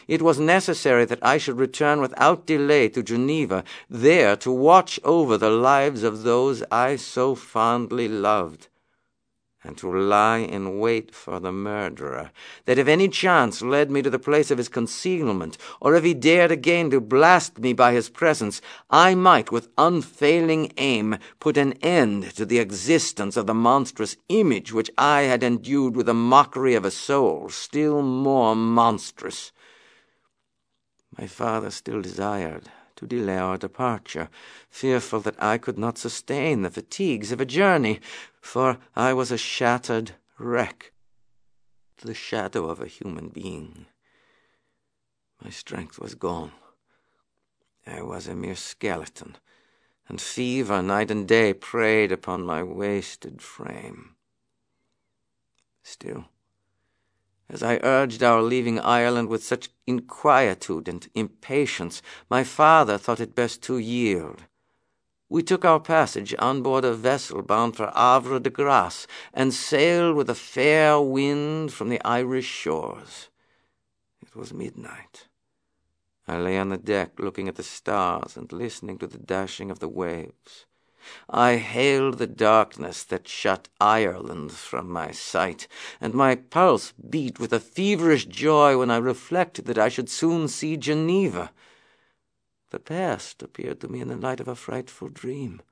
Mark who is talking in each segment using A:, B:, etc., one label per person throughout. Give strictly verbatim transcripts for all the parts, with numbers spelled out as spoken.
A: It was necessary that I should return without delay to Geneva, there to watch over the lives of those I so fondly loved, and to lie in wait for the murderer, that if any chance led me to the place of his concealment, or if he dared again to blast me by his presence, I might, with unfailing aim, put an end to the existence of the monstrous image which I had endued with the mockery of a soul still more monstrous. My father still desired to delay our departure, fearful that I could not sustain the fatigues of a journey, for I was a shattered wreck, the shadow of a human being. My strength was gone. I was a mere skeleton, and fever night and day preyed upon my wasted frame. Still, as I urged our leaving Ireland with such inquietude and impatience, my father thought it best to yield. We took our passage on board a vessel bound for Havre de Grace, and sailed with a fair wind from the Irish shores. It was midnight. I lay on the deck looking at the stars and listening to the dashing of the waves. I hailed the darkness that shut Ireland from my sight, and my pulse beat with a feverish joy when I reflected that I should soon see Geneva. The past appeared to me in the light of a frightful dream.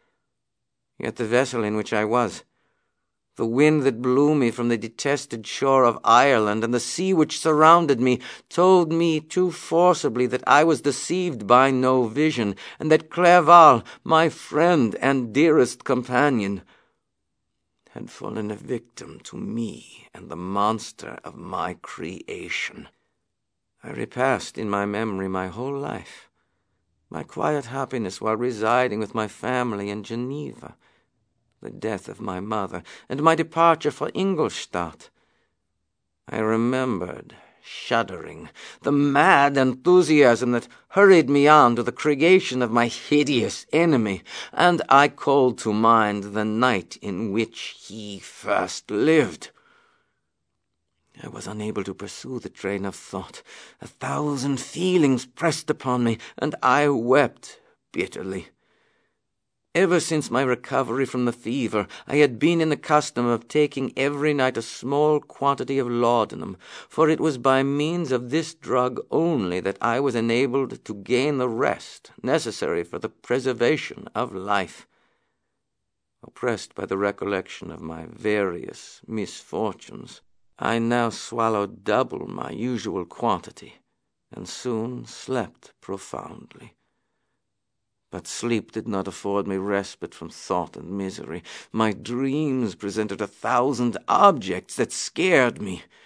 A: Yet the vessel in which I was, the wind that blew me from the detested shore of Ireland, and the sea which surrounded me, told me too forcibly that I was deceived by no vision, and that Clerval, my friend and dearest companion, had fallen a victim to me and the monster of my creation. I repassed in my memory my whole life, my quiet happiness while residing with my family in Geneva, the death of my mother, and my departure for Ingolstadt. I remembered, shuddering, the mad enthusiasm that hurried me on to the creation of my hideous enemy, and I called to mind the night in which he first lived. I was unable to pursue the train of thought. A thousand feelings pressed upon me, and I wept bitterly. Ever since my recovery from the fever, I had been in the custom of taking every night a small quantity of laudanum, for it was by means of this drug only that I was enabled to gain the rest necessary for the preservation of life. Oppressed by the recollection of my various misfortunes, I now swallowed double my usual quantity, and soon slept profoundly. But sleep did not afford me respite from thought and misery. My dreams presented a thousand objects that scared me.